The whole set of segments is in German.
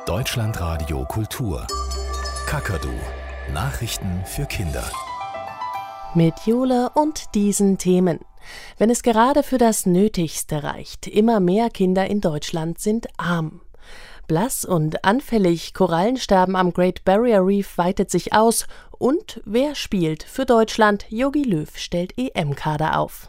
Deutschlandradio Kultur. Kakadu. Nachrichten für Kinder. Mit Jule und diesen Themen. Wenn es gerade für das Nötigste reicht, immer mehr Kinder in Deutschland sind arm. Blass und anfällig, Korallensterben am Great Barrier Reef weitet sich aus. Und wer spielt für Deutschland? Jogi Löw stellt EM-Kader auf.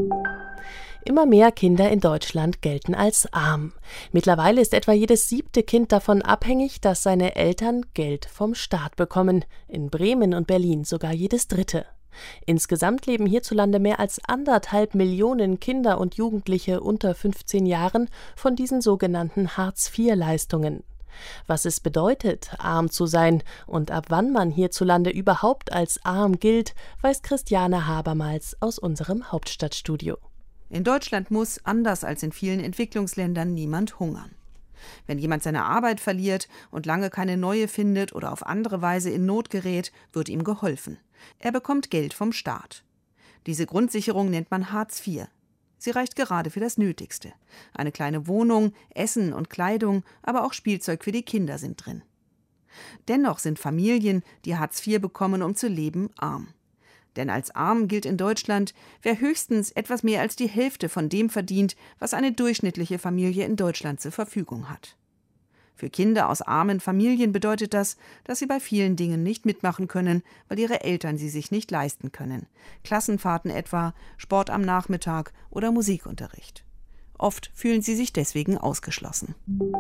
Immer mehr Kinder in Deutschland gelten als arm. Mittlerweile ist etwa jedes 7. Kind davon abhängig, dass seine Eltern Geld vom Staat bekommen. In Bremen und Berlin sogar jedes 3. Insgesamt leben hierzulande mehr als 1,5 Millionen Kinder und Jugendliche unter 15 Jahren von diesen sogenannten Hartz-IV-Leistungen. Was es bedeutet, arm zu sein und ab wann man hierzulande überhaupt als arm gilt, weiß Christiane Habermals aus unserem Hauptstadtstudio. In Deutschland muss, anders als in vielen Entwicklungsländern, niemand hungern. Wenn jemand seine Arbeit verliert und lange keine neue findet oder auf andere Weise in Not gerät, wird ihm geholfen. Er bekommt Geld vom Staat. Diese Grundsicherung nennt man Hartz IV. Sie reicht gerade für das Nötigste. Eine kleine Wohnung, Essen und Kleidung, aber auch Spielzeug für die Kinder sind drin. Dennoch sind Familien, die Hartz IV bekommen, um zu leben, arm. Denn als arm gilt in Deutschland, wer höchstens etwas mehr als die Hälfte von dem verdient, was eine durchschnittliche Familie in Deutschland zur Verfügung hat. Für Kinder aus armen Familien bedeutet das, dass sie bei vielen Dingen nicht mitmachen können, weil ihre Eltern sie sich nicht leisten können. Klassenfahrten etwa, Sport am Nachmittag oder Musikunterricht. Oft fühlen sie sich deswegen ausgeschlossen.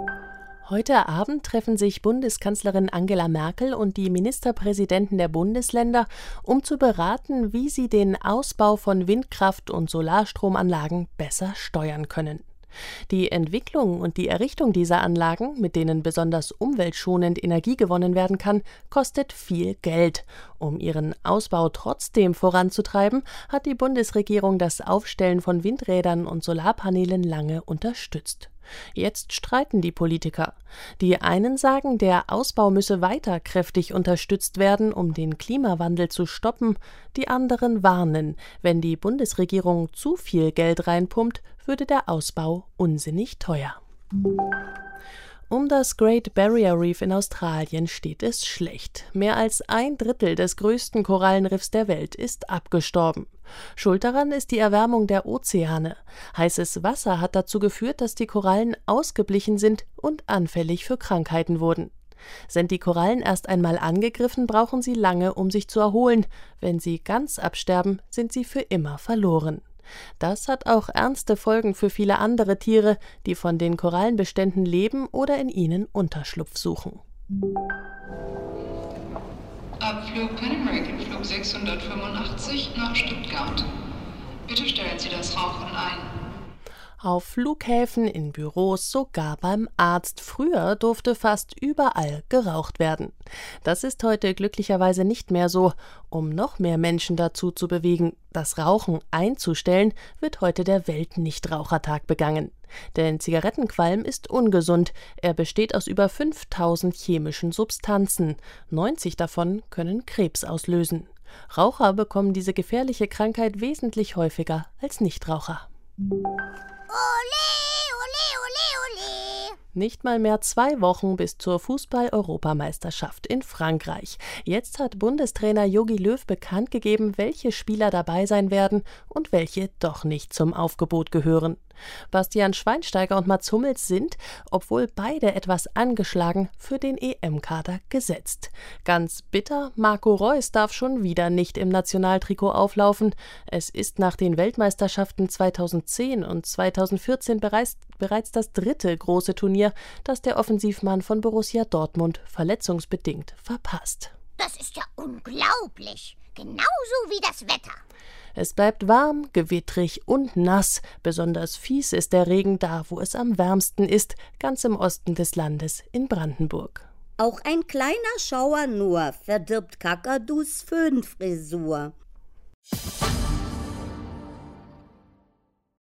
Heute Abend treffen sich Bundeskanzlerin Angela Merkel und die Ministerpräsidenten der Bundesländer, um zu beraten, wie sie den Ausbau von Windkraft- und Solarstromanlagen besser steuern können. Die Entwicklung und die Errichtung dieser Anlagen, mit denen besonders umweltschonend Energie gewonnen werden kann, kostet viel Geld. Um ihren Ausbau trotzdem voranzutreiben, hat die Bundesregierung das Aufstellen von Windrädern und Solarpanelen lange unterstützt. Jetzt streiten die Politiker. Die einen sagen, der Ausbau müsse weiter kräftig unterstützt werden, um den Klimawandel zu stoppen. Die anderen warnen, wenn die Bundesregierung zu viel Geld reinpumpt, würde der Ausbau unsinnig teuer. Um das Great Barrier Reef in Australien steht es schlecht. Mehr als 1/3 des größten Korallenriffs der Welt ist abgestorben. Schuld daran ist die Erwärmung der Ozeane. Heißes Wasser hat dazu geführt, dass die Korallen ausgeblichen sind und anfällig für Krankheiten wurden. Sind die Korallen erst einmal angegriffen, brauchen sie lange, um sich zu erholen. Wenn sie ganz absterben, sind sie für immer verloren. Das hat auch ernste Folgen für viele andere Tiere, die von den Korallenbeständen leben oder in ihnen Unterschlupf suchen. Abflug Pan American Flug 685 nach Stuttgart. Bitte stellen Sie das Rauchen ein. Auf Flughäfen, in Büros, sogar beim Arzt. Früher durfte fast überall geraucht werden. Das ist heute glücklicherweise nicht mehr so. Um noch mehr Menschen dazu zu bewegen, das Rauchen einzustellen, wird heute der Weltnichtrauchertag begangen. Denn Zigarettenqualm ist ungesund. Er besteht aus über 5000 chemischen Substanzen. 90 davon können Krebs auslösen. Raucher bekommen diese gefährliche Krankheit wesentlich häufiger als Nichtraucher. Ole, ole, ole, ole. Nicht mal mehr 2 Wochen bis zur Fußball-Europameisterschaft in Frankreich. Jetzt hat Bundestrainer Jogi Löw bekannt gegeben, welche Spieler dabei sein werden und welche doch nicht zum Aufgebot gehören. Bastian Schweinsteiger und Mats Hummels sind, obwohl beide etwas angeschlagen, für den EM-Kader gesetzt. Ganz bitter, Marco Reus darf schon wieder nicht im Nationaltrikot auflaufen. Es ist nach den Weltmeisterschaften 2010 und 2014 bereits das 3. große Turnier, das der Offensivmann von Borussia Dortmund verletzungsbedingt verpasst. Das ist ja unglaublich. Genauso wie das Wetter. Es bleibt warm, gewittrig und nass. Besonders fies ist der Regen da, wo es am wärmsten ist, ganz im Osten des Landes in Brandenburg. Auch ein kleiner Schauer nur verdirbt Kakadus Föhnfrisur.